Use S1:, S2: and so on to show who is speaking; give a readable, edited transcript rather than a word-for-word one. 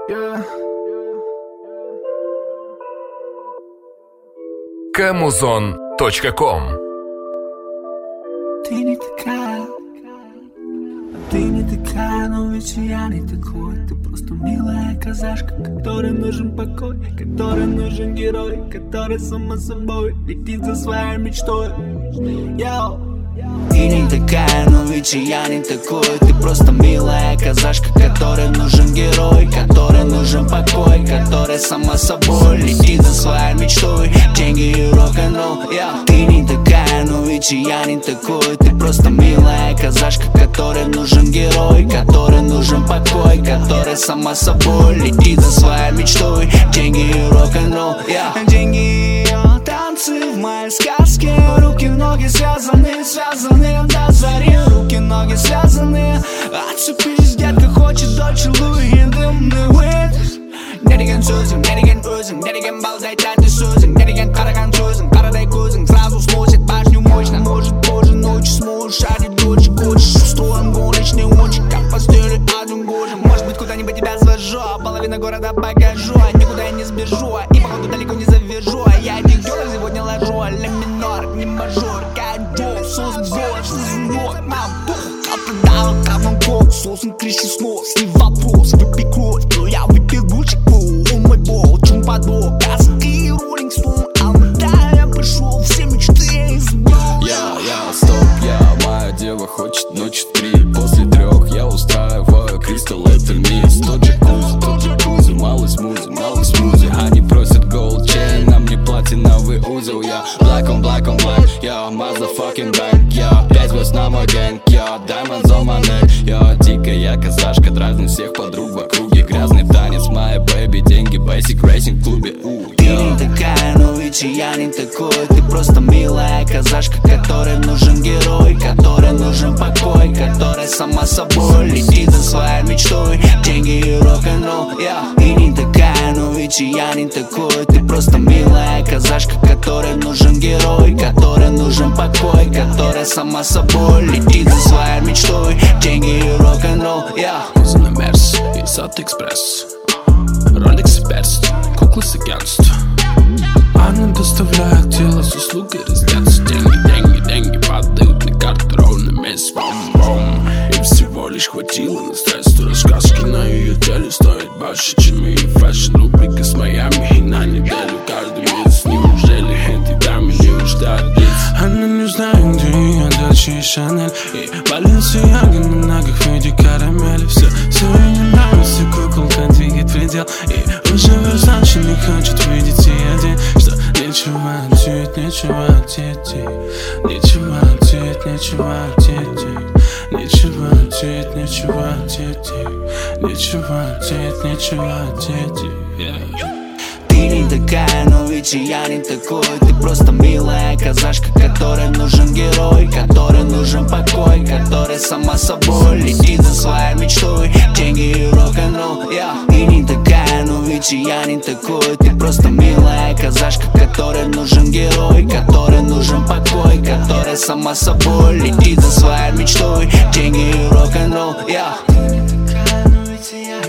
S1: Kamuzon.com.
S2: Ты не такая, ты не такая, но ведь и я не такой. Ты просто милая казашка, которой нужен покой, которой нужен герой, который сама собой летит за своей мечтой. Йоу. Ты не такая, но ведь и я не такой. Ты просто милая казашка, которой нужен герой, который нужен покой, который сама собой летит за своей мечтой. Деньги и рок-н-ролл, yeah. Ты не такая, но ведь и я не такой. Ты просто милая казашка, которой нужен герой, который нужен покой, который сама собой летит за своей мечтой. Деньги и рок-н-ролл, yeah. Деньги и танцы в моей сказке. Руки, ноги связаны, связаны до зари. Руки, ноги связаны. Отцепись, детка хочет дольше Луи. Дымный уит. Не деген сөзің, не деген өзің, не деген балдай тәтті сөзің, не деген қараған көзің, қарадай көзің сразу сносит башню мощно. Может позже ночью сможешь шарить дольше, хочешь. Устроим горечь не очень, как постели одним гожем. Может быть куда-нибудь тебя свожу, половина города покажу. Никуда я не сбежу, и походу далеко не завяжу. Я этих дёрок сегодня ложу, ля минор, не мажор. Кайдо, соус бьёшь, снизу мам, бух. Отдал камон кок, соусом кричи снос. Не вопрос, выпей кровь, но я выпил гучику. О мой бог, чем подок, казаки, роллинг стоун. А да, я пришел, все мечты я избил.
S3: Стоп, моя дева хочет ночи 3. После 3 я устраиваю кристалл, это мисс. Тот джакузи, малый смузи. Они просят gold chain, на мне платиновый узел. Я black on black, я motherfucking bank. Я 5 звезд на мой гэнг, я diamonds on my neck. Я дикая казашка, дразню всех подруг в округе. Грязный танец, моя бэйби, деньги, basic racing в клубе.
S2: Ты не такая, но ведь и я не такой. Ты просто милая казашка, которой нужен герой, который нужен покой, который сама собой летит за своей мечтой. Деньги и рок-н-ролл, yeah. Ты не такая, но ведь и я не такой. Ты просто милая казашка, которой нужен герой, который нужен покой, который сама собой летит за своей мечтой. Деньги и рок-н-ролл, yeah.
S4: На Мерс и Сад Экспресс, Ролекс и перст, куклы с агентств. Она доставляет тело с услугой раздеться. Деньги падают на карту ровно месяц. Бом-бом. И всего лишь хватило на средства. Рассказки на ее теле стоит больше, чем ее фэшн. Рубрика с Майами и на неделю каждый месяц. Неужели этой даме не ждать лиц? Она не знает, где ее Дольче и Шанель и Баленсиага на ногах в виде карамели. Все ей не нравится, куколка двигает предел. И уже Версачи не хочет видеть и один. Что нечего отдеть, нечего отдеть, нечего отдеть, нечего отдеть, нечего отдеть, нечего отдеть, нечего отдеть, нечего отдеть.
S2: Ты не такая, но ведь и я не такой. Ты просто милая казашка, которой нужен герой, который нужен покой, который сама собой летит за своей мечтой. Деньги и рок-н-ролл, yeah. Ты не такая, но ведь и я не такой. Ты просто милая казашка, которой нужен герой, который нужен покой, который сама собой летит за своей мечтой. Деньги и рок-н-ролл, yeah. Ты не такая, но ведь и я